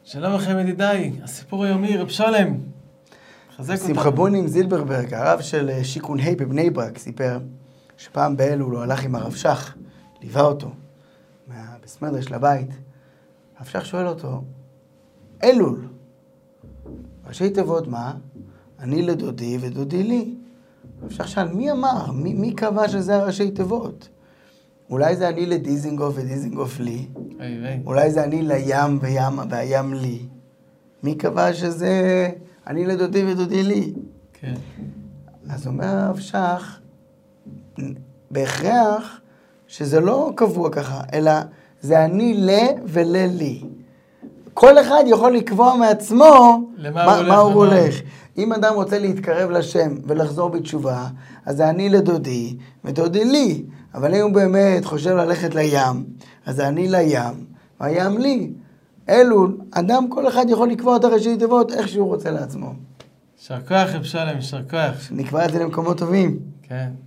שלום לכם ידידיי, הסיפור היומי, רב שלם. חזק אותנו. שמחה בונים זילברברג, הרב של שיכון ה' בבני ברק, סיפר שפעם באלול הוא הלך עם הרב שך, ליווה אותו מהבית מדרש לבית. הרב שך שואל אותו, אלול, ראשי תיבות מה? אני לדודי ודודי לי. הרב שך שאל, מי אמר? מי קבע שזה הראשי תיבות? אולי זה אני לדיזינגוף ודיזינגוף לי. אולי זה אני לים והים לי. מי קבע שזה אני לדודי ודודי לי? כן. אז אומר הרב שך, בהכרח שזה לא קבוע ככה, אלא זה אני וללי. כל אחד יכול לקבוע מעצמו מה הוא הולך. אם אדם רוצה להתקרב לשם ולחזור בתשובה, אז זה אני לדודי ודודי לי. אבל אם הוא באמת חושב ללכת לים, אז זה אני לים והים לי. אלול, אדם כל אחד יכול לקבוע את הראשי תיבות איך שהוא רוצה לעצמו. יישר כוח רב שלם, יישר כוח. נקבע את זה למקומות טובים. כן.